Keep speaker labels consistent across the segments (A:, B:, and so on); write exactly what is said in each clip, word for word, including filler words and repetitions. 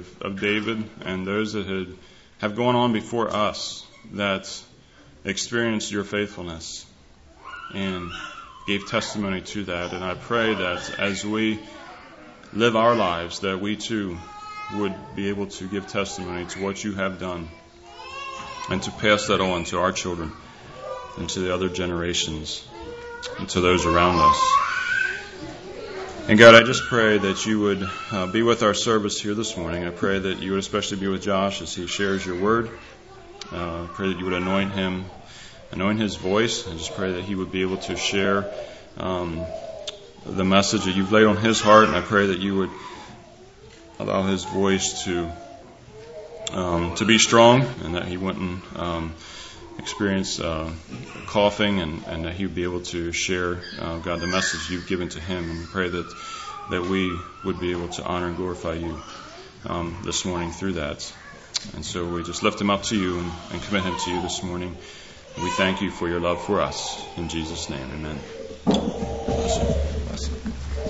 A: of, of David and those that had, have gone on before us that experienced your faithfulness and gave testimony to that. And I pray that as we live our lives, that we too would be able to give testimony to what you have done and to pass that on to our children and to the other generations and to those around us. And God, I just pray that you would uh, be with our service here this morning. I pray that you would especially be with Josh as he shares your word. Uh, I pray that you would anoint him, anoint his voice. I just pray that he would be able to share um, the message that you've laid on his heart. And I pray that you would allow his voice to um, to be strong and that he wouldn't um, experience uh, coughing, and, and that he would be able to share, uh, God, the message you've given to him. And we pray that that we would be able to honor and glorify you um, this morning through that. And so we just lift him up to you and, and commit him to you this morning. And we thank you for your love for us. In Jesus' name, amen. Bless you. Bless you.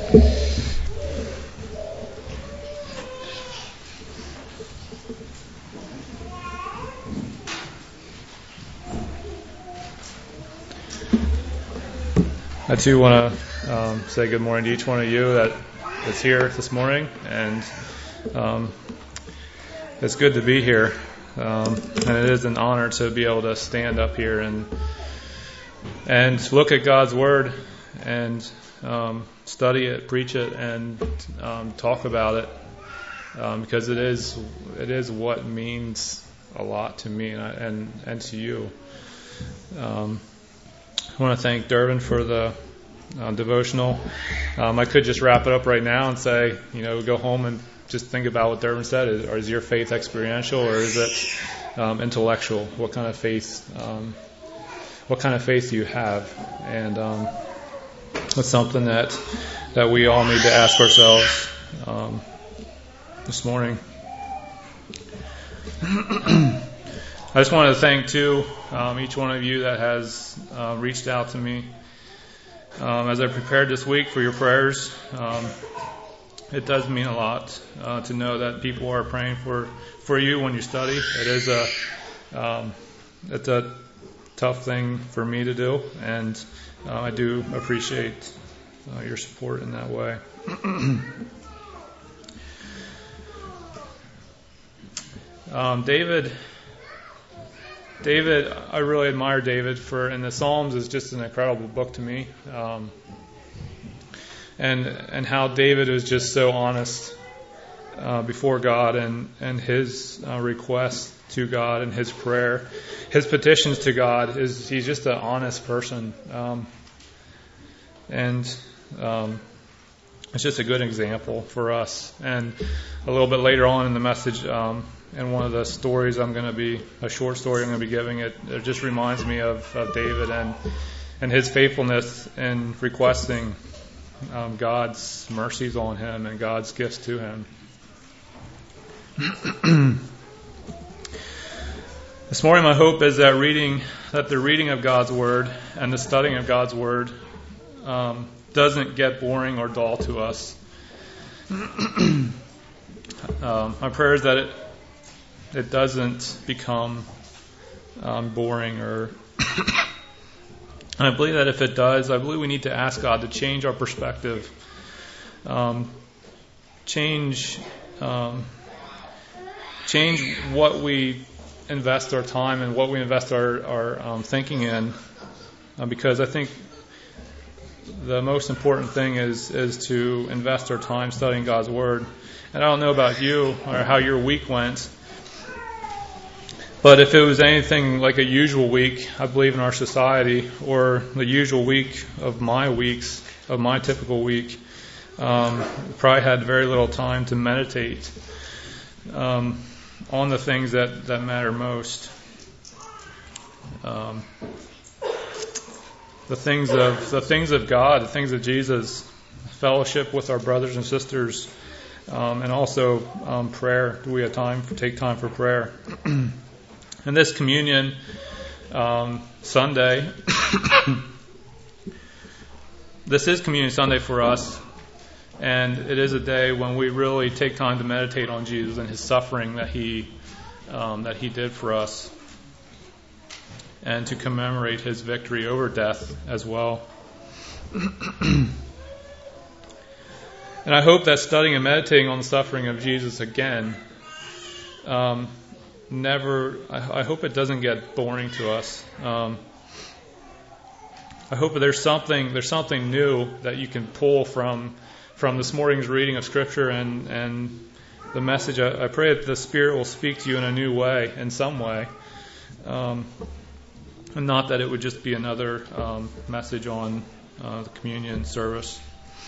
B: I too want to um, say good morning to each one of you that is here this morning, and um, it's good to be here, um, and it is an honor to be able to stand up here and and look at God's Word and um, study it, preach it, and um, talk about it, um, because it is it is what means a lot to me and and, and to you. Um, I want to thank Durbin for the uh, devotional. Um, I could just wrap it up right now and say, you know, go home and just think about what Durbin said. Is, or is your faith experiential, or is it um, intellectual? What kind of faith? Um, what kind of faith do you have? And um, it's something that that we all need to ask ourselves um, this morning. I just wanted to thank, too, um, each one of you that has uh, reached out to me. Um, as I prepared this week for your prayers, um, it does mean a lot uh, to know that people are praying for, for you when you study. It is a um, it's a tough thing for me to do, and uh, I do appreciate uh, your support in that way. um, David... David, I really admire David for, and the Psalms is just an incredible book to me, um, and and how David is just so honest uh, before God, and and his uh, request to God and his prayer, his petitions to God, is he's just an honest person, um, and um, it's just a good example for us. And a little bit later on in the message, um, and one of the stories I'm going to be, a short story I'm going to be giving, it, it just reminds me of, of David and and his faithfulness in requesting um, God's mercies on him and God's gifts to him. This morning, my hope is that reading, that the reading of God's Word and the studying of God's Word um, doesn't get boring or dull to us. um, my prayer is that it it doesn't become um, boring, or and I believe that if it does, I believe we need to ask God to change our perspective, um, change um, change what we invest our time and what we invest our, our um, thinking in, uh, because I think the most important thing is is to invest our time studying God's Word. And I don't know about you or how your week went, but if it was anything like a usual week, I believe in our society, or the usual week of my weeks, of my typical week, um, probably had very little time to meditate um, on the things that, that matter most. Um, the things of the things of God, the things of Jesus, fellowship with our brothers and sisters, um, and also um, prayer. Do we have time for, take time for prayer? And this communion um, Sunday, this is Communion Sunday for us, And it is a day when we really take time to meditate on Jesus and his suffering that he um, that he did for us, and to commemorate his victory over death as well. And I hope that studying and meditating on the suffering of Jesus again, um, never, I, I hope it doesn't get boring to us. Um, I hope that there's something, there's something new that you can pull from, from this morning's reading of Scripture and, and the message. I, I pray that the Spirit will speak to you in a new way, in some way. Um, and not that it would just be another um, message on uh, the communion service.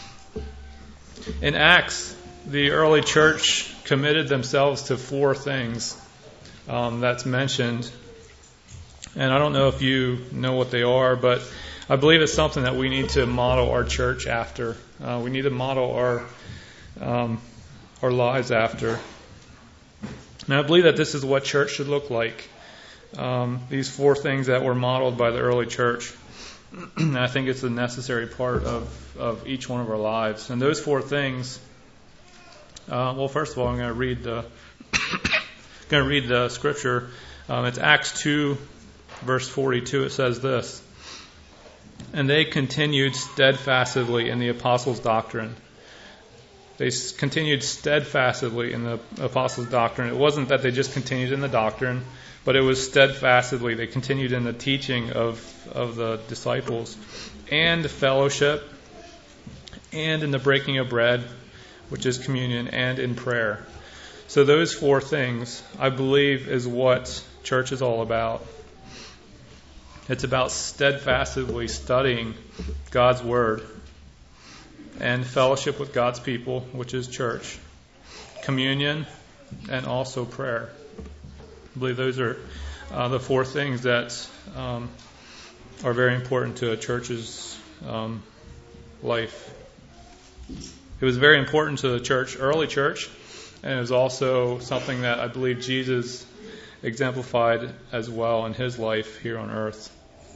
B: In Acts, the early church committed themselves to four things um, that's mentioned. And I don't know if you know what they are, but I believe it's something that we need to model our church after. Uh, we need to model our um, our lives after. And I believe that this is what church should look like. Um, these four things that were modeled by the early church. And I think it's a necessary part of, of each one of our lives. And those four things, uh, well, first of all, I'm going to read the going to read the scripture. Um, it's Acts two, verse forty-two. It says this: "And they continued steadfastly in the apostles' doctrine." They continued steadfastly in the apostles' doctrine. It wasn't that they just continued in the doctrine, but it was steadfastly. They continued in the teaching of, of the disciples, and fellowship, and in the breaking of bread, which is communion, and in prayer. So those four things, I believe, is what church is all about. It's about steadfastly studying God's Word, and fellowship with God's people, which is church, communion, and also prayer. I believe those are uh, the four things that um, are very important to a church's um, life. It was very important to the church, early church, and it was also something that I believe Jesus exemplified as well in his life here on earth.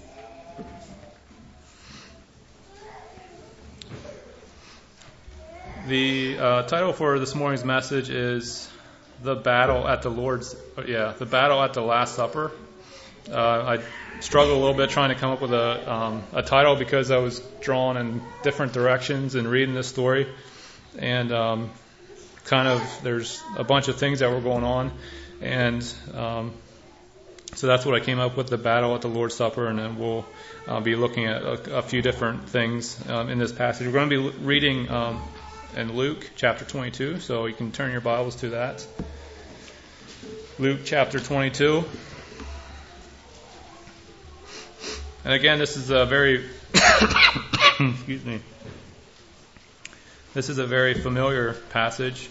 B: The uh, title for this morning's message is "The Battle at the Lord's." Yeah, the battle at the Last Supper. Uh, I struggled a little bit trying to come up with a um, a title because I was drawn in different directions in reading this story, and um, kind of there's a bunch of things that were going on, and um, so that's what I came up with: the battle at the Lord's Supper, and then we'll uh, be looking at a, a few different things um, in this passage. We're going to be reading. Um, in Luke chapter twenty-two, so you can turn your Bibles to that. Luke chapter twenty-two. And again, this is a very excuse me. This is a very familiar passage,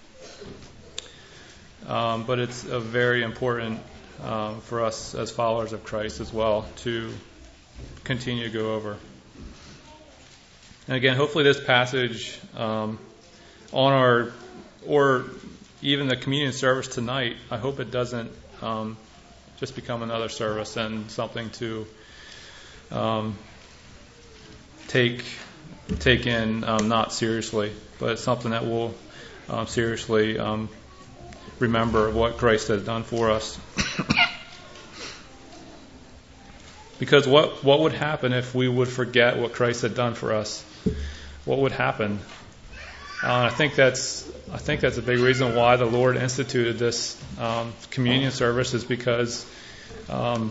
B: um, but it's a very important um, for us as followers of Christ as well to continue to go over. And again, hopefully this passage um, on our, or even the communion service tonight, I hope it doesn't um, just become another service and something to um, take take in um, not seriously, but it's something that we'll um, seriously um, remember what Christ has done for us. Because what, what would happen if we would forget what Christ had done for us? What would happen? Uh, I think that's I think that's a big reason why the Lord instituted this um, communion service, is because um,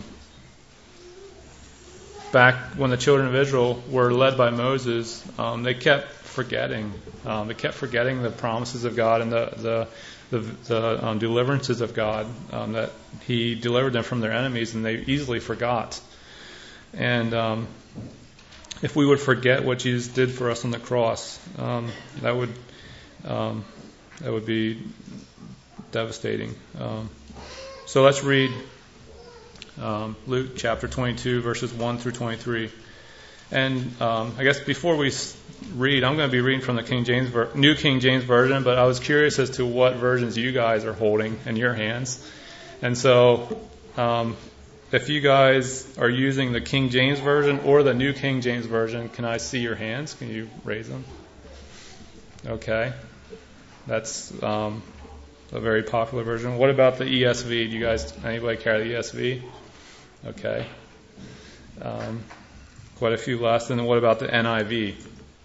B: back when the children of Israel were led by Moses, um, they kept forgetting. Um, they kept forgetting the promises of God and the the the, the um, deliverances of God, um, that He delivered them from their enemies, and they easily forgot. And um, if we would forget what Jesus did for us on the cross, um, that would um, that would be devastating. Um, so let's read um, Luke chapter twenty-two, verses one through twenty-three. And um, I guess before we read, I'm going to be reading from the King James Ver- New King James Version, but I was curious as to what versions you guys are holding in your hands. And so um, if you guys are using the King James Version or the New King James Version, can I see your hands? Can you raise them? Okay. That's um, a very popular version. What about the E S V? Do you guys, anybody carry the E S V? Okay. Um, quite a few less. And then what about the N I V?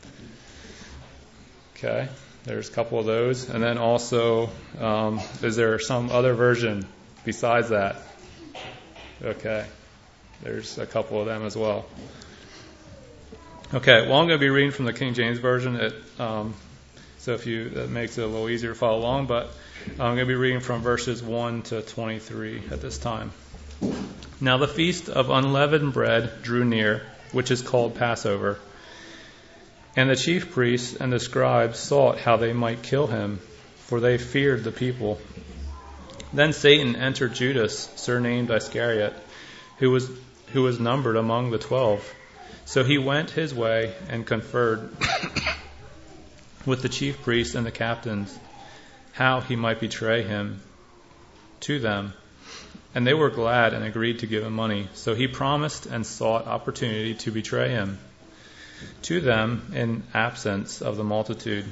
B: Okay. There's a couple of those. And then also, um, is there some other version besides that? Okay. There's a couple of them as well. Okay. Well, I'm going to be reading from the King James Version. It, um, so if you, that makes it a little easier to follow along. But I'm going to be reading from verses one to twenty-three at this time. Now the feast of unleavened bread drew near, which is called Passover. And the chief priests and the scribes sought how they might kill him, for they feared the people. Then Satan entered Judas, surnamed Iscariot, who was who was numbered among the twelve. So he went his way and conferred with the chief priests and the captains, how he might betray him to them. And they were glad and agreed to give him money. So he promised and sought opportunity to betray him to them in absence of the multitude.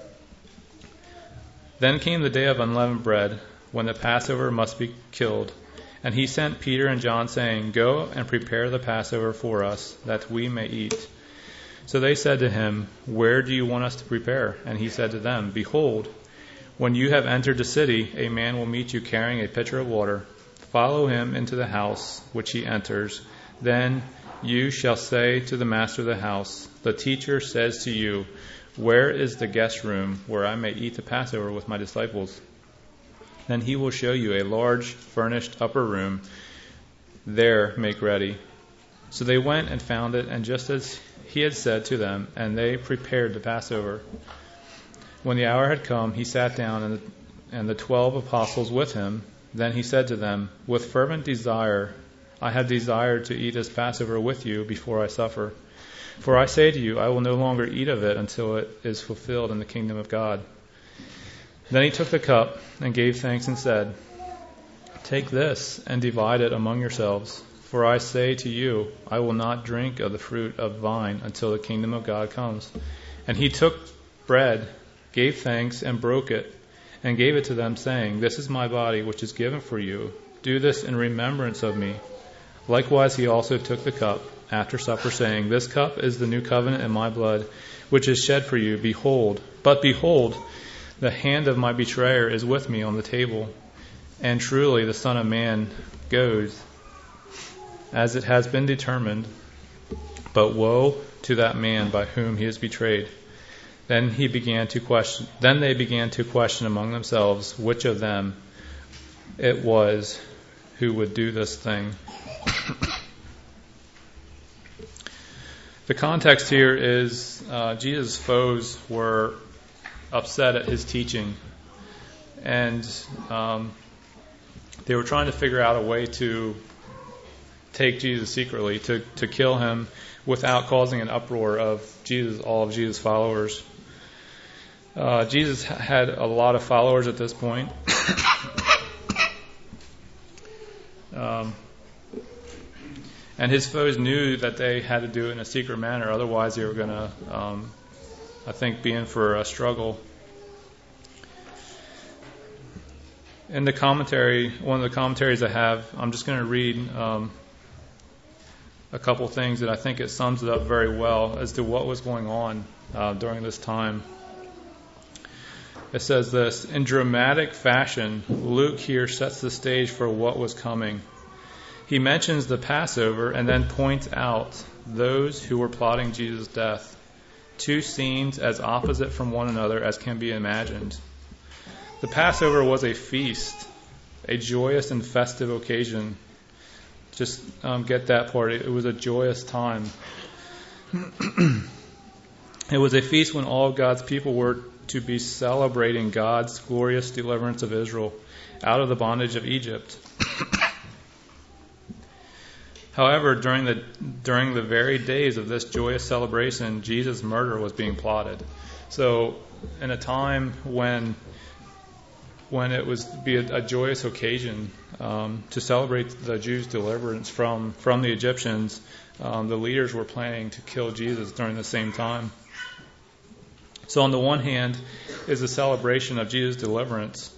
B: Then came the day of unleavened bread, when the Passover must be killed. And he sent Peter and John, saying, Go and prepare the Passover for us, that we may eat. So they said to him, Where do you want us to prepare? And he said to them, Behold, when you have entered the city, a man will meet you carrying a pitcher of water. Follow him into the house which he enters. Then you shall say to the master of the house, The teacher says to you, Where is the guest room where I may eat the Passover with my disciples? Then he will show you a large furnished upper room. There make ready. So they went and found it, and just as he had said to them, and they prepared the Passover. When the hour had come, he sat down, and the, and the twelve apostles with him. Then he said to them, With fervent desire I have desired to eat this Passover with you before I suffer. For I say to you, I will no longer eat of it until it is fulfilled in the kingdom of God. Then he took the cup and gave thanks and said, Take this and divide it among yourselves. For I say to you, I will not drink of the fruit of vine until the kingdom of God comes. And he took bread, gave thanks, and broke it, and gave it to them, saying, This is my body, which is given for you. Do this in remembrance of me. Likewise he also took the cup after supper, saying, This cup is the new covenant in my blood, which is shed for you. Behold, but behold, the hand of my betrayer is with me on the table. And truly the Son of Man goes, as it has been determined. But woe to that man by whom he is betrayed. Then he began to question. Then they began to question among themselves which of them it was who would do this thing. The context here is uh, Jesus' foes were upset at his teaching, and um, they were trying to figure out a way to take Jesus secretly, to, to kill him without causing an uproar of Jesus, all of Jesus' followers. Uh, Jesus had a lot of followers at this point. um, and his foes knew that they had to do it in a secret manner, otherwise they were going to, um, I think, be in for a struggle. In the commentary, one of the commentaries I have, I'm just going to read um, a couple things that I think it sums it up very well as to what was going on uh, during this time. It says this: in dramatic fashion, Luke here sets the stage for what was coming. He mentions the Passover and then points out those who were plotting Jesus' death. Two scenes as opposite from one another as can be imagined. The Passover was a feast, a joyous and festive occasion. Just um, get that part. It was a joyous time. It was a feast when all of God's people were to be celebrating God's glorious deliverance of Israel out of the bondage of Egypt. However, during the during the very days of this joyous celebration, Jesus' murder was being plotted. So, in a time when when it was to be a, a joyous occasion um, to celebrate the Jews' deliverance from from the Egyptians, um, the leaders were planning to kill Jesus during the same time. So on the one hand is the celebration of Jesus' deliverance.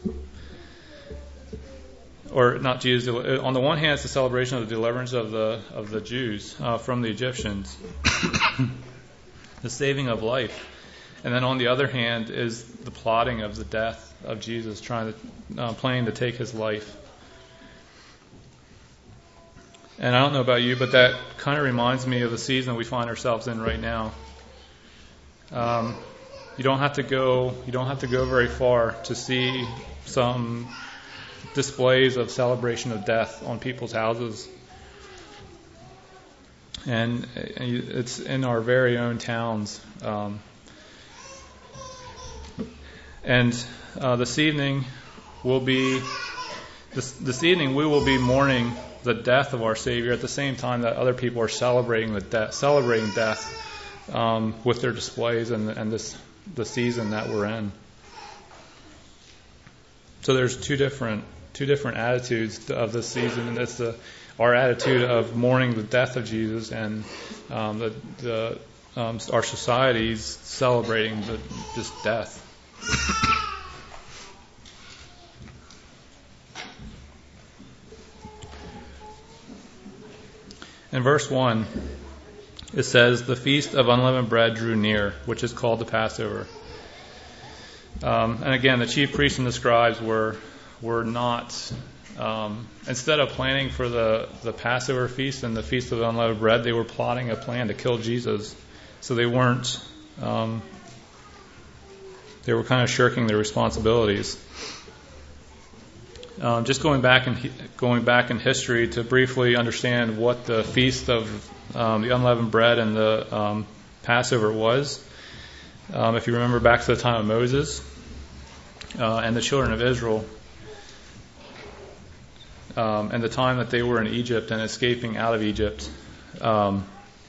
B: Or not Jesus. On the one hand, it's the celebration of the deliverance of the of the Jews uh, from the Egyptians, the saving of life, and then on the other hand is the plotting of the death of Jesus, trying to uh, planning to take his life. And I don't know about you, but that kind of reminds me of the season we find ourselves in right now. Um, you don't have to go. You don't have to go very far to see some displays of celebration of death on people's houses. And it's in our very own towns. Um, and uh, this evening will be this, this evening we will be mourning the death of our Savior at the same time that other people are celebrating the death, celebrating death um, with their displays and, and this the season that we're in. So there's two different two different attitudes of this season, and it's the our attitude of mourning the death of Jesus, and um, the the um, our society's celebrating the, this death. In verse one, it says, "The feast of unleavened bread drew near," which is called the Passover. Um, and again, the chief priests and the scribes were were not, um, instead of planning for the, the Passover feast and the feast of the unleavened bread, they were plotting a plan to kill Jesus. So they weren't, um, they were kind of shirking their responsibilities. Um, just going back in going back in history to briefly understand what the feast of um, the unleavened bread and the um, Passover was. Um, if you remember back to the time of Moses uh, and the children of Israel, um, and the time that they were in Egypt and escaping out of Egypt, um,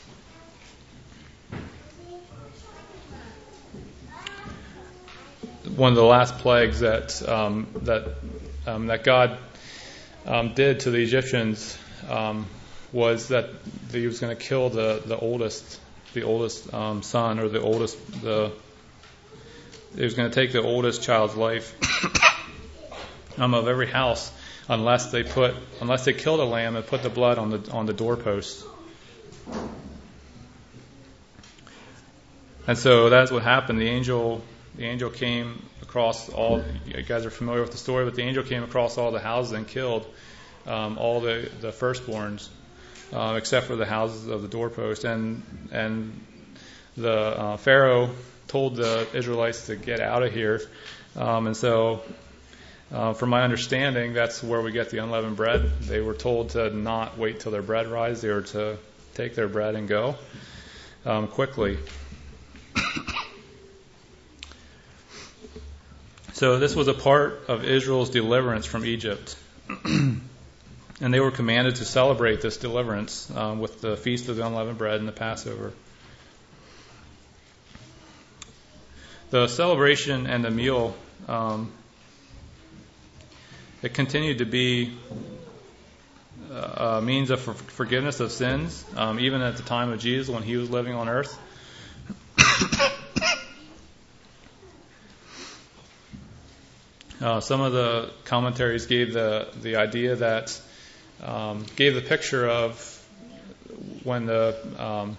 B: one of the last plagues that um, that um, that God um, did to the Egyptians um, was that He was going to kill the, the oldest the oldest um, son or the oldest the He was going to take the oldest child's life um, of every house unless they put unless they killed a lamb and put the blood on the on the doorpost. And so that's what happened. The angel the angel came across all. You guys are familiar with the story, but the angel came across all the houses and killed um, all the the firstborns, uh, except for the houses of the doorpost. And and the uh, Pharaoh told the Israelites to get out of here. Um, and so, uh, from my understanding, that's where we get the unleavened bread. They were told to not wait till their bread rise. They were to take their bread and go um, quickly. So this was a part of Israel's deliverance from Egypt. And they were commanded to celebrate this deliverance um, with the Feast of the Unleavened Bread and the Passover. The celebration and the meal, um, it continued to be a means of forgiveness of sins, um, even at the time of Jesus when he was living on earth. Uh, some of the commentaries gave the the idea that um, gave the picture of when the um,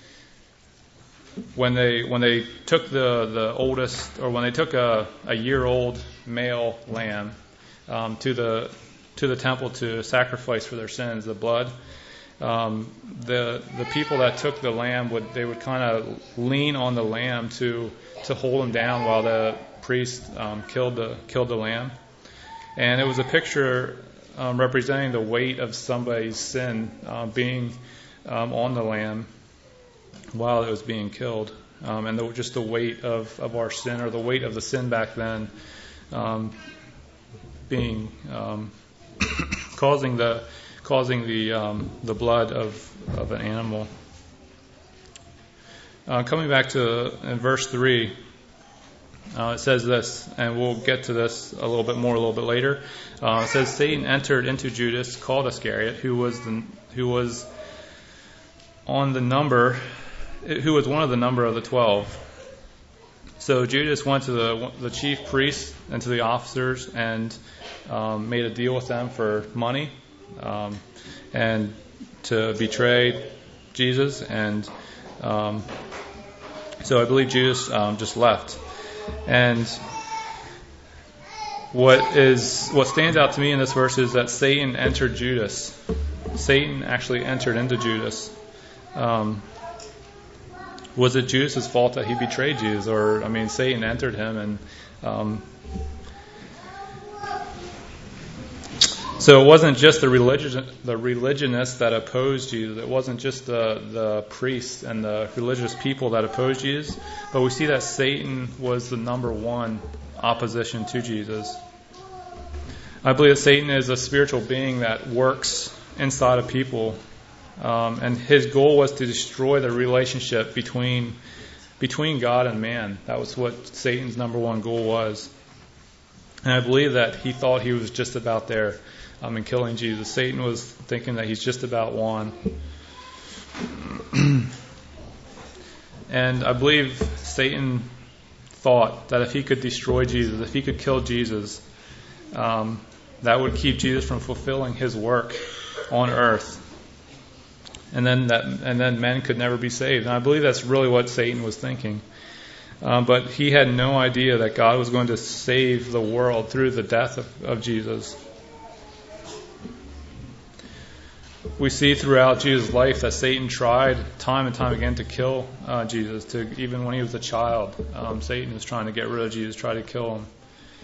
B: when they when they took the, the oldest or when they took a, a year old male lamb um, to the to the temple to sacrifice for their sins, the blood. Um, the the people that took the lamb would they would kind of lean on the lamb to to hold him down while the priest um, killed the killed the lamb, and it was a picture um, representing the weight of somebody's sin uh, being um, on the lamb while it was being killed, um, and the, just the weight of, of our sin, or the weight of the sin back then, um, being um, causing the causing the um, the blood of of an animal. Uh, coming back to in verse three. Uh, it says this, and we'll get to this a little bit more a little bit later. Uh, it says Satan entered into Judas, called Iscariot, who was the, who was on the number, who was one of the number of the twelve. So Judas went to the the chief priests and to the officers and um, made a deal with them for money um, and to betray Jesus. And um, so I believe Judas um, just left. And what is what stands out to me in this verse is that Satan entered Judas. Satan actually entered into Judas. Um, was it Judas' fault that he betrayed Jesus? Or, I mean, Satan entered him. And um, so it wasn't just the religion, the religionists that opposed Jesus. It wasn't just the, the priests and the religious people that opposed Jesus. But we see that Satan was the number one opposition to Jesus. I believe that Satan is a spiritual being that works inside of people. Um, and his goal was to destroy the relationship between between God and man. That was what Satan's number one goal was. And I believe that he thought he was just about there um, in killing Jesus. Satan was thinking that he's just about won. And I believe Satan thought that if he could destroy Jesus, if he could kill Jesus, um, that would keep Jesus from fulfilling his work on earth. And then that, and then men could never be saved. And I believe that's really what Satan was thinking. Um, but he had no idea that God was going to save the world through the death of, of Jesus. We see throughout Jesus' life that Satan tried time and time again to kill uh, Jesus. To even when he was a child, um, Satan was trying to get rid of Jesus, try to kill him.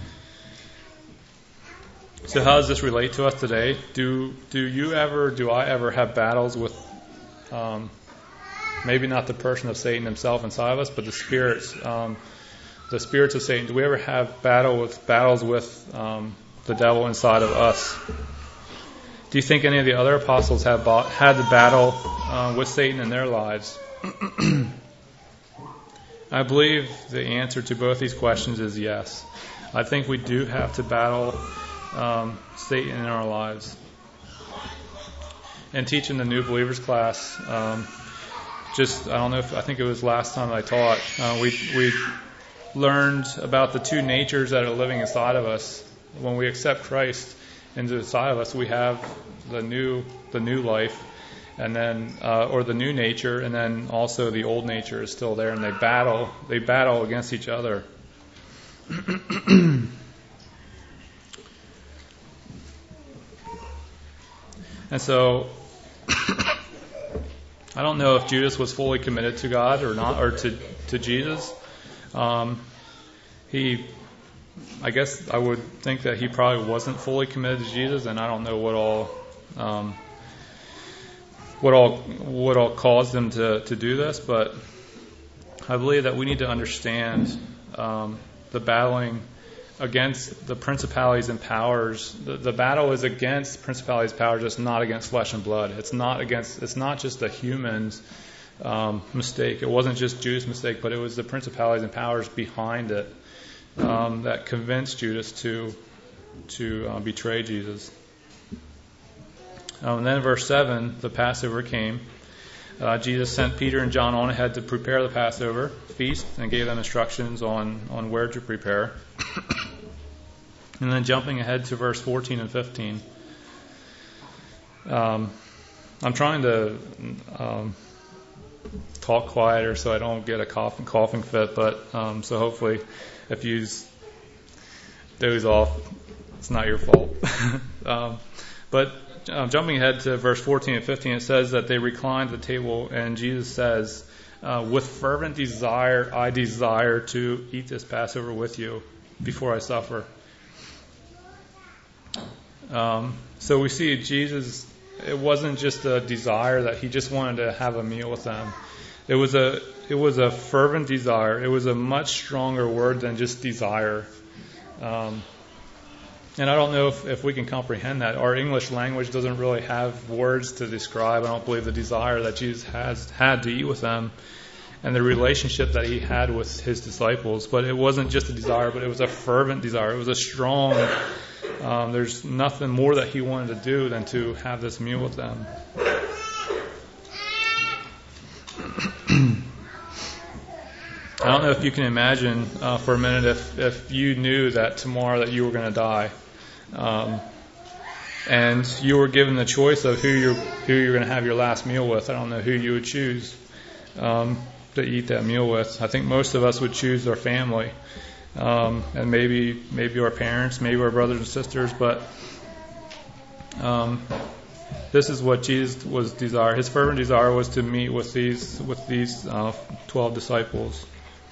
B: So how does this relate to us today? Do do you ever, do I ever have battles with Um, maybe not the person of Satan himself inside of us, but the spirits, um, the spirits of Satan? Do we ever have battle with battles with um, the devil inside of us? Do you think any of the other apostles have bought, had the battle uh, with Satan in their lives? I believe the answer to both these questions is yes. I think we do have to battle um, Satan in our lives. And teaching the new believers class, um, just I don't know if I think it was last time I taught, uh, we we learned about the two natures that are living inside of us. When we accept Christ into inside of us, we have the new the new life, and then uh, or the new nature, and then also the old nature is still there, and they battle they battle against each other. And so I don't know if Judas was fully committed to God or not, or to, to Jesus. Um, he, I guess I would think that he probably wasn't fully committed to Jesus, and I don't know what all, um, what all, what all caused him to, to do this. But I believe that we need to understand um, the battling against the principalities and powers. The, the battle is against principalities and powers. It's not against flesh and blood. It's not against. It's not just a human's um, mistake. It wasn't just Judas' mistake, but it was the principalities and powers behind it um, that convinced Judas to to uh, betray Jesus. Um, and then in verse seven, the Passover came. Uh, Jesus sent Peter and John on ahead to prepare the Passover feast and gave them instructions on, on where to prepare. And then jumping ahead to verse fourteen and fifteen. Um, I'm trying to um, talk quieter so I don't get a coughing, coughing fit, but um, so hopefully if you doze off, it's not your fault. um, but uh, jumping ahead to verse fourteen and fifteen, it says that they reclined at the table, and Jesus says, uh, with fervent desire, I desire to eat this Passover with you before I suffer. Um, so we see Jesus, it wasn't just a desire that he just wanted to have a meal with them. It was a it was a fervent desire. It was a much stronger word than just desire. Um, and I don't know if, if we can comprehend that. Our English language doesn't really have words to describe, I don't believe, the desire that Jesus has had to eat with them and the relationship that he had with his disciples. But it wasn't just a desire, but it was a fervent desire. It was a strong Um, there's nothing more that he wanted to do than to have this meal with them. I don't know if you can imagine uh, for a minute if, if you knew that tomorrow that you were going to die, um, and you were given the choice of who you're who you're going to have your last meal with. I don't know who you would choose um, to eat that meal with. I think most of us would choose our family, um, and maybe maybe our parents, maybe our brothers and sisters. But um, this is what Jesus was desire. His fervent desire was to meet with these with these uh, twelve disciples.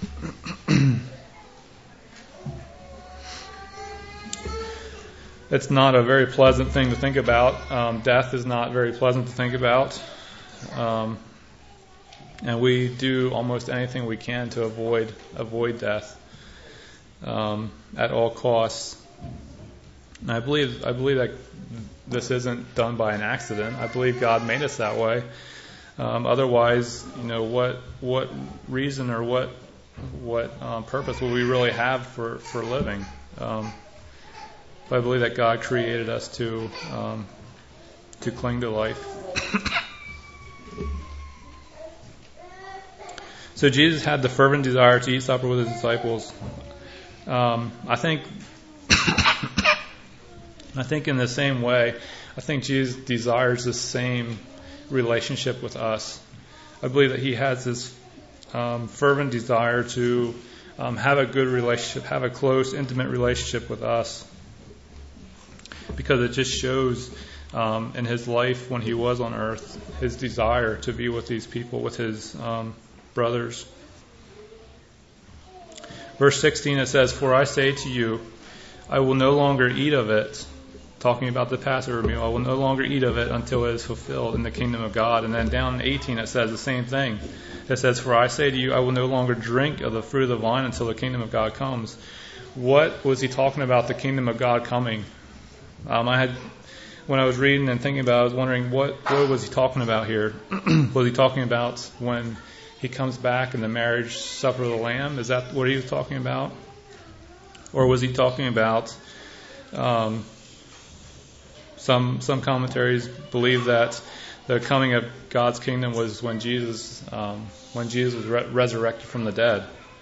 B: It's not a very pleasant thing to think about. Um, death is not very pleasant to think about. Um, and we do almost anything we can to avoid avoid death um, at all costs. And I believe I believe that this isn't done by an accident. I believe God made us that way. Um, otherwise, you know, what what reason or what what um, purpose will we really have for for living? Um, but I believe that God created us to um, to cling to life. So Jesus had the fervent desire to eat supper with his disciples. Um, I think I think in the same way, I think Jesus desires the same relationship with us. I believe that he has this um, fervent desire to um, have a good relationship, have a close, intimate relationship with us, because it just shows um, in his life when he was on earth, his desire to be with these people, with his um, brothers. Verse sixteen, it says, "For I say to you, I will no longer eat of it," talking about the Passover meal, "I will no longer eat of it until it is fulfilled in the kingdom of God." And then down in eighteen, it says the same thing. It says, "For I say to you, I will no longer drink of the fruit of the vine until the kingdom of God comes." What was he talking about, the kingdom of God coming? Um, I had, when I was reading and thinking about it, I was wondering, what, what was he talking about here? Was he talking about when he comes back in the marriage supper of the Lamb? Is that what he was talking about? Or was he talking about... Um, Some some commentaries believe that the coming of God's kingdom was when Jesus um, when Jesus was re- resurrected from the dead.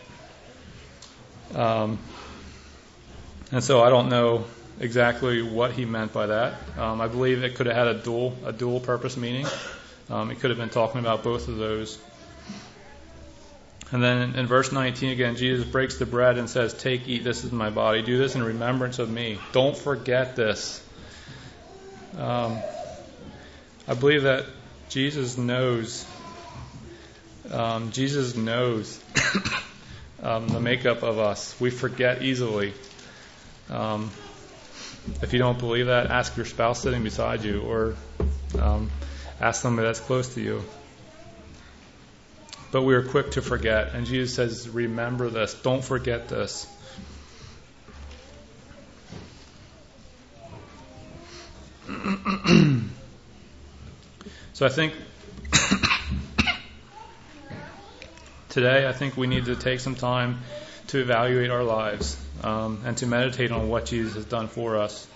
B: Um, and so I don't know exactly what he meant by that. Um, I believe it could have had a dual a dual purpose meaning. Um, it could have been talking about both of those. And then in, in verse nineteen again, Jesus breaks the bread and says, "Take, eat, this is my body. Do this in remembrance of me." Don't forget this. Um, I believe that Jesus knows. Um, Jesus knows um, the makeup of us. We forget easily. Um, if you don't believe that, ask your spouse sitting beside you, or um, ask somebody that's close to you. But we are quick to forget, and Jesus says, "Remember this. Don't forget this." So I think today, I think we need to take some time to evaluate our lives um, and to meditate on what Jesus has done for us.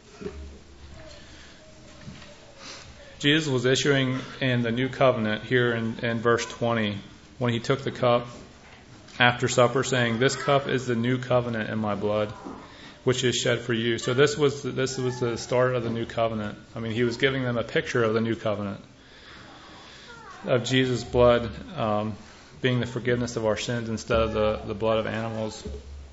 B: Jesus was issuing in the new covenant here in, in verse twenty when he took the cup after supper, saying, "This cup is the new covenant in my blood, which is shed for you." So this was the, this was the start of the new covenant. I mean, he was giving them a picture of the new covenant, of Jesus' blood um, being the forgiveness of our sins instead of the, the blood of animals.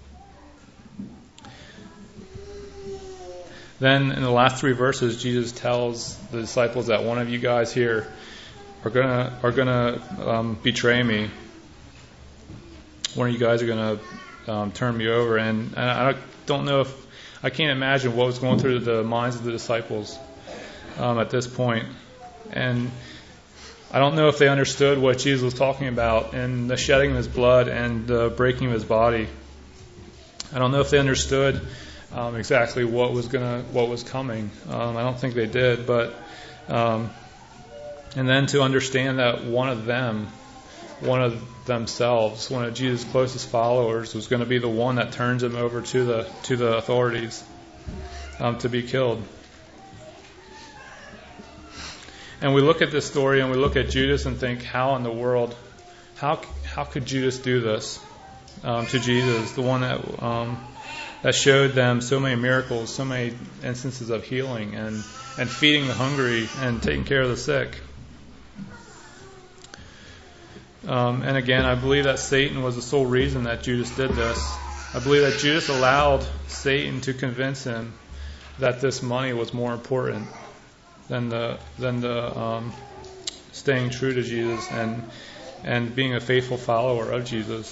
B: Then in the last three verses, Jesus tells the disciples that one of you guys here are gonna are gonna um, betray me. One of you guys are gonna um, turn me over, and, and I don't know if I can't imagine what was going through the minds of the disciples um, at this point, and I don't know if they understood what Jesus was talking about in the shedding of his blood and the breaking of his body. I don't know if they understood um, exactly what was gonna what was coming. Um, I don't think they did, but um, and then to understand that one of them, one of themselves, one of Jesus' closest followers, was going to be the one that turns him over to the to the authorities um, to be killed. And we look at this story and we look at Judas and think, how in the world, how how could Judas do this? um, to Jesus, the one that um, that showed them so many miracles, so many instances of healing and, and feeding the hungry and taking care of the sick. Um, and again, I believe that Satan was the sole reason that Judas did this. I believe that Judas allowed Satan to convince him that this money was more important than the than the um, staying true to Jesus and and being a faithful follower of Jesus.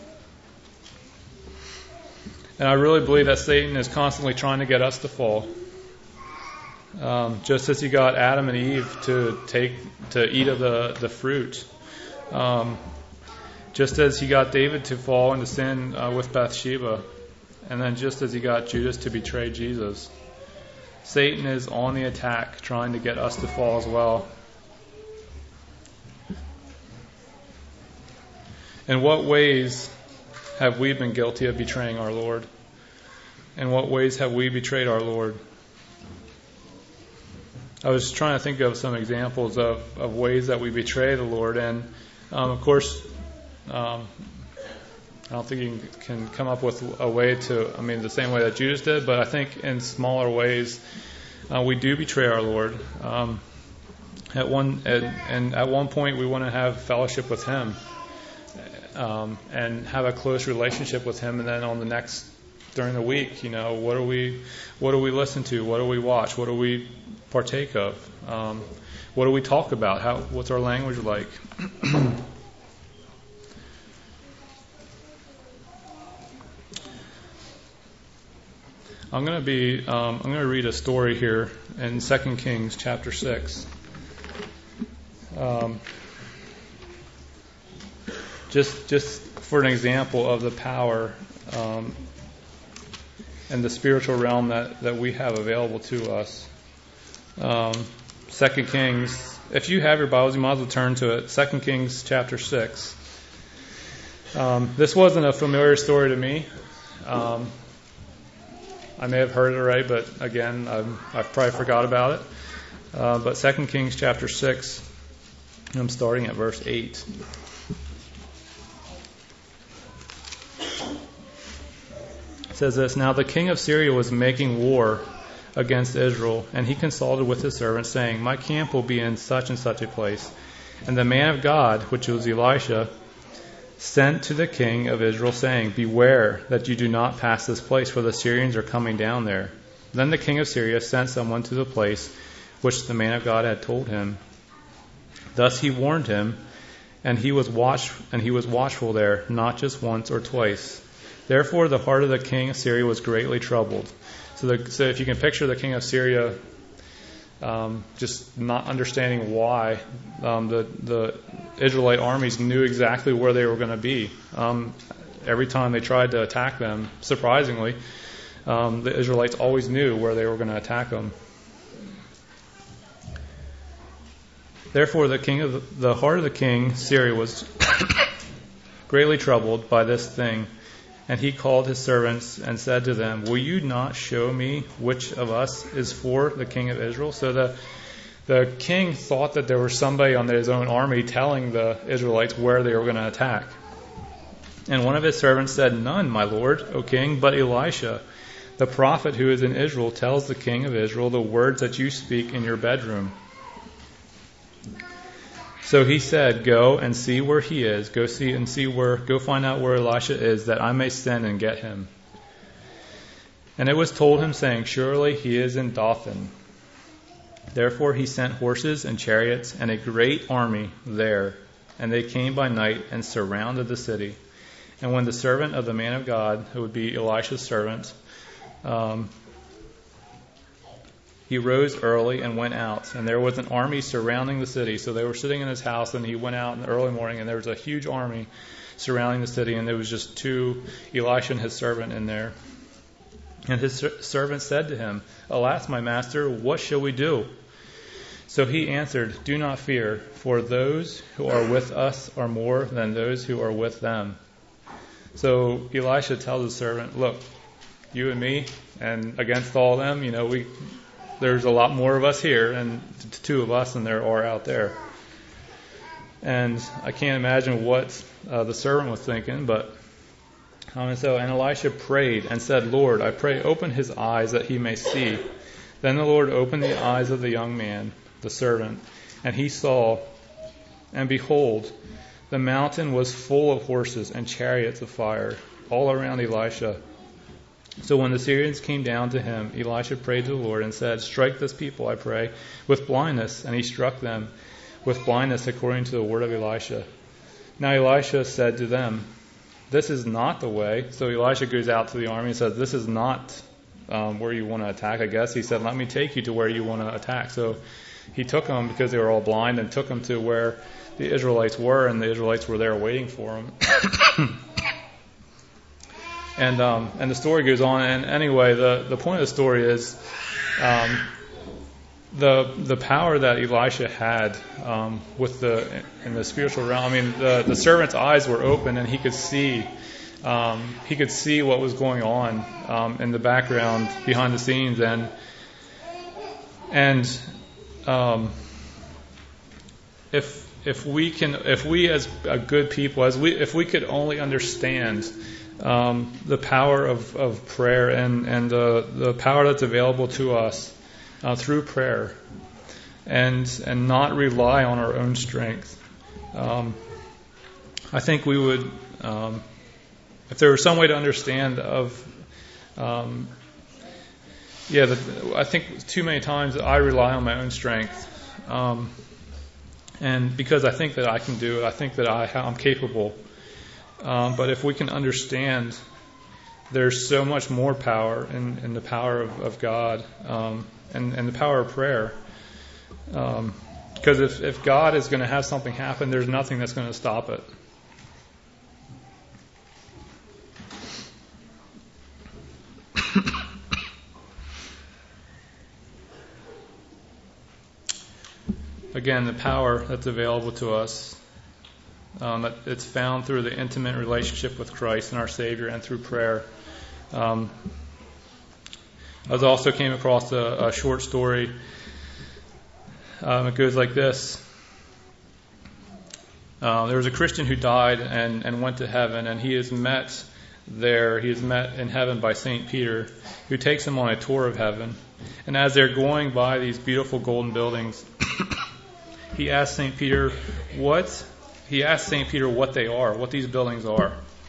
B: And I really believe that Satan is constantly trying to get us to fall. Um, just as he got Adam and Eve to take to eat of the, the fruit. Um, just as he got David to fall into sin uh, with Bathsheba. And then just as he got Judas to betray Jesus. Satan is on the attack, trying to get us to fall as well. In what ways have we been guilty of betraying our Lord? In what ways have we betrayed our Lord? I was trying to think of some examples of, of ways that we betray the Lord, and um, of course, um, I don't think you can come up with a way to, I mean, the same way that Judas did, but I think in smaller ways uh, we do betray our Lord. Um, at one at, and at one point we want to have fellowship with Him um, and have a close relationship with Him, and then on the next during the week, you know, what do we what do we listen to? What do we watch? What do we partake of? Um, what do we talk about? How what's our language like? I'm going to be. Um, I'm going to read a story here in Second Kings chapter six. Um, just, just for an example of the power um, and the spiritual realm that, that we have available to us. Um, Second Kings. If you have your Bibles, you might as well turn to it. Second Kings chapter six. Um, this wasn't a familiar story to me. Um, I may have heard it already, but again, I'm, I've probably forgot about it. Uh, but Second Kings chapter six, I'm starting at verse eight. It says this, "Now the king of Syria was making war against Israel, and he consulted with his servants, saying, My camp will be in such and such a place. And the man of God, which was Elisha, sent to the king of Israel, saying, Beware that you do not pass this place, for the Syrians are coming down there. Then the king of Syria sent someone to the place which the man of God had told him. Thus he warned him, and he was watch and he was watchful there, not just once or twice. Therefore the heart of the king of Syria was greatly troubled." So, the, so if you can picture the king of Syria um, just not understanding why um, the, the Israelite armies knew exactly where they were going to be. Um, every time they tried to attack them, surprisingly, um, the Israelites always knew where they were going to attack them. Therefore, the king of the, the heart of the king Syria was greatly troubled by this thing, and he called his servants and said to them, Will you not show me which of us is for the king of Israel? So the the king thought that there was somebody on his own army telling the Israelites where they were going to attack. And one of his servants said, None, my lord, O king, but Elisha, the prophet who is in Israel, tells the king of Israel the words that you speak in your bedroom. So he said, Go and see where he is. Go see and see where, go find out where Elisha is, that I may send and get him. And it was told him, saying, Surely he is in Dothan. Therefore he sent horses and chariots and a great army there. And they came by night and surrounded the city. And when the servant of the man of God, who would be Elisha's servant, um, he rose early and went out, and there was an army surrounding the city. So they were sitting in his house, and he went out in the early morning, and there was a huge army surrounding the city, and there was just two, Elisha and his servant, in there. And his ser- servant said to him, Alas, my master, what shall we do? So he answered, Do not fear, for those who are with us are more than those who are with them. So Elisha tells his servant, Look, you and me, and against all of them, you know, we... there's a lot more of us here, and two of us than there are out there. And I can't imagine what uh, the servant was thinking, but Um, and so, and Elisha prayed and said, Lord, I pray, open his eyes that he may see. Then the Lord opened the eyes of the young man, the servant, and he saw, and behold, the mountain was full of horses and chariots of fire all around Elisha. So when the Syrians came down to him, Elisha prayed to the Lord and said, strike this people, I pray, with blindness. And he struck them with blindness according to the word of Elisha. Now Elisha said to them, this is not the way. So Elisha goes out to the army and says, this is not um, where you want to attack, I guess. He said, let me take you to where you want to attack. So he took them, because they were all blind, and took them to where the Israelites were, and the Israelites were there waiting for them. And um, and the story goes on. And anyway, the, the point of the story is um, the the power that Elisha had um, with the in the spiritual realm. I mean, the, the servant's eyes were open, and he could see um, he could see what was going on um, in the background, behind the scenes, and and um, if if we can if we as a good people as we if we could only understand Um, the power of, of prayer and, and uh, the power that's available to us uh, through prayer, and and not rely on our own strength. Um, I think we would, um, if there was some way to understand of, um, yeah, the, I think too many times I rely on my own strength, um, and because I think that I can do it, I think that I, I'm capable. Um, but if we can understand, there's so much more power in, in the power of, of God um, and, and the power of prayer. Um, because if, if God is going to have something happen, there's nothing that's going to stop it. Again, the power that's available to us. Um, it's found through the intimate relationship with Christ and our Savior, and through prayer. Um, I also came across a, a short story. Um, it goes like this. Uh, there was a Christian who died and, and went to heaven, and he is met there. He is met in heaven by Saint Peter, who takes him on a tour of heaven. And as they're going by these beautiful golden buildings, he asks Saint Peter, what... He asked Saint Peter what they are, what these buildings are.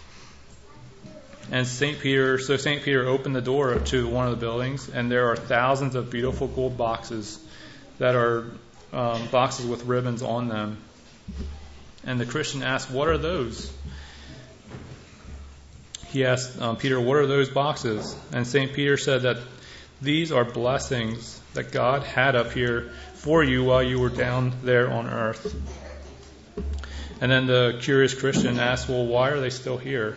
B: And Saint Peter, so Saint Peter opened the door to one of the buildings, and there are thousands of beautiful gold boxes that are um, boxes with ribbons on them. And the Christian asked, what are those? He asked um, Peter, what are those boxes? And Saint Peter said that these are blessings that God had up here for you while you were down there on earth. And then the curious Christian asked, well, why are they still here?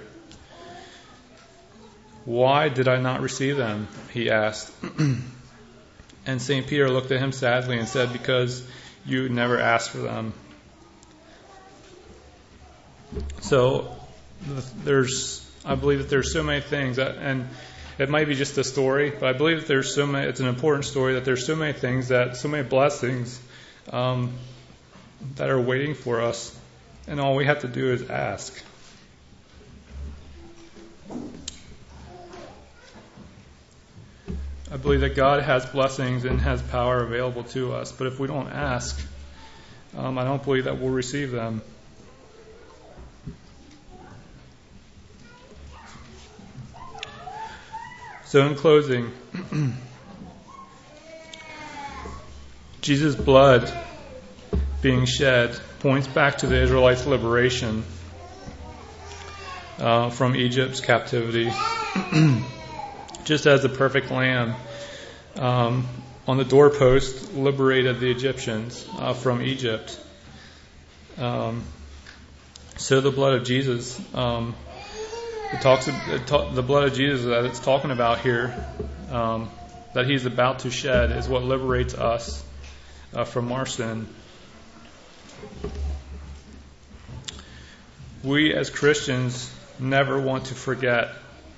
B: Why did I not receive them? He asked. And Saint Peter looked at him sadly and said, because you never asked for them. So there's, I believe that there's so many things that, and it might be just a story, but I believe that there's so many, it's an important story, that there's so many things that, so many blessings um, that are waiting for us. And all we have to do is ask. I believe that God has blessings and has power available to us. But if we don't ask, um, I don't believe that we'll receive them. So in closing, Jesus' blood being shed points back to the Israelites' liberation uh, from Egypt's captivity. Just as the perfect lamb um, on the doorpost liberated the Egyptians uh, from Egypt, um, so the blood of Jesus, um, it talks it ta- the blood of Jesus that it's talking about here, um, that He's about to shed, is what liberates us uh, from our sin. We as Christians never want to forget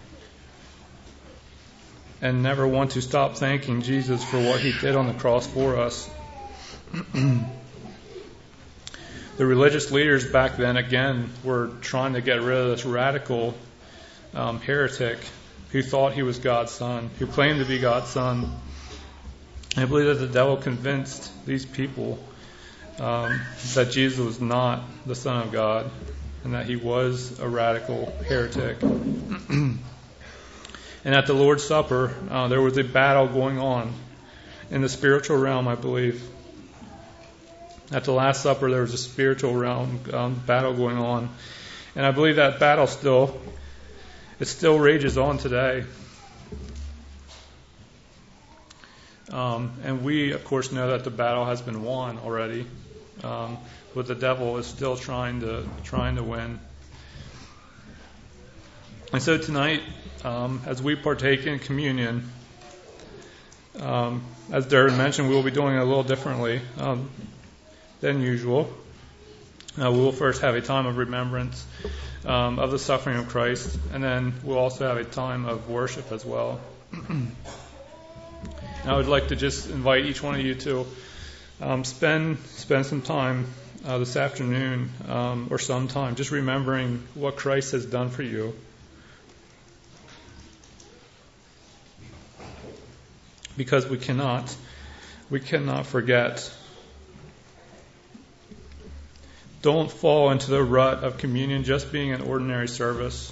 B: and never want to stop thanking Jesus for what He did on the cross for us. The religious leaders back then, again, were trying to get rid of this radical um, heretic who thought he was God's son, who claimed to be God's son. I believe that the devil convinced these people um, that Jesus was not the Son of God and that he was a radical heretic. And at the Lord's Supper, uh, there was a battle going on in the spiritual realm, I believe. At the Last Supper, there was a spiritual realm um, battle going on. And I believe that battle still, it still rages on today. Um, and we, of course, know that the battle has been won already. Um, but the devil is still trying to trying to win. And so tonight, um, as we partake in communion, um, as Darren mentioned, we will be doing it a little differently um, than usual. Uh, we will first have a time of remembrance um, of the suffering of Christ, and then we'll also have a time of worship as well. And I would like to just invite each one of you to um, spend spend some time uh, this afternoon um, or sometime just remembering what Christ has done for you. Because we cannot, we cannot forget. Don't fall into the rut of communion just being an ordinary service.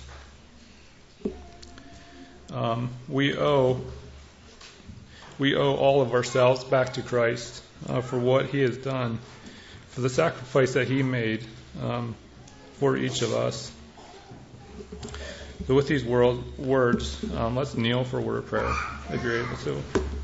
B: Um, we owe, we owe all of ourselves back to Christ uh, for what He has done, for the sacrifice that He made um, for each of us. So, with these world, words, um, let's kneel for a word of prayer, if you're able to.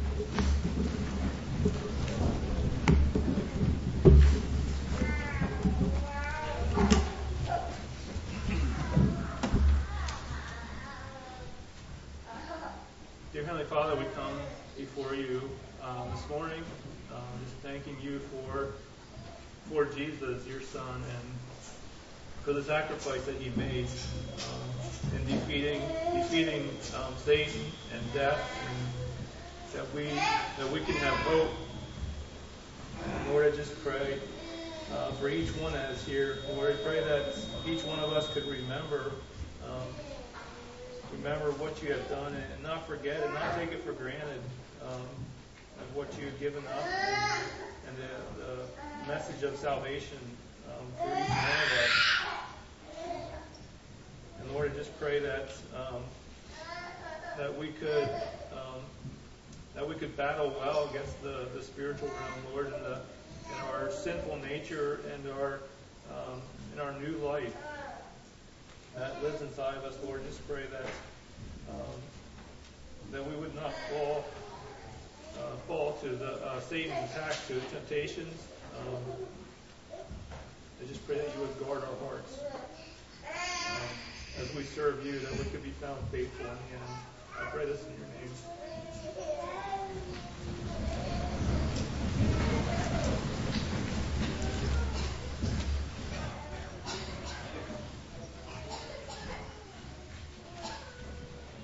B: Dear Heavenly Father, we come before you um, this morning, um, just thanking you for for Jesus, your Son, and for the sacrifice that He made um, in defeating defeating um, Satan and death, and that we that we can have hope. And Lord, I just pray uh, for each one that is here. Lord, I pray that each one of us could remember. Um, Remember what you have done and not forget and not take it for granted um, of what you have given us and, and the, the message of salvation um, for each one of us. And Lord, I just pray that um, that we could um, that we could battle well against the, the spiritual realm, Lord, and the in our sinful nature and our um, in our new life that lives inside of us, Lord. Just pray that um, that we would not fall uh, fall to the uh, Satan's attack, to temptations. Um, I just pray that you would guard our hearts um, as we serve you, that we could be found faithful in the end. I pray this in your name.